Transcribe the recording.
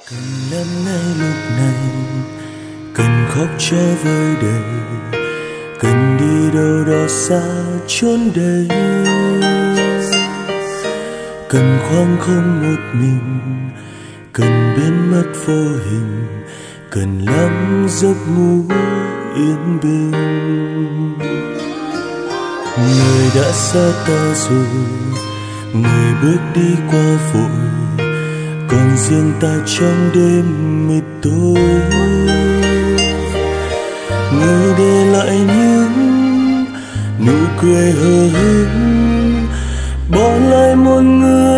Cần lắm ngay lúc này, cần khóc cho vơi đầy, cần đi đâu đó xa chốn đây, cần khoảng không một mình, cần biến mất vô hình, cần lắm giấc ngủ yên bình. Người đã xa ta rồi, người bước đi qua vội, còn riêng ta trong đêm mịt tối. Người để lại những nụ cười hờ hững, bỏ lại một người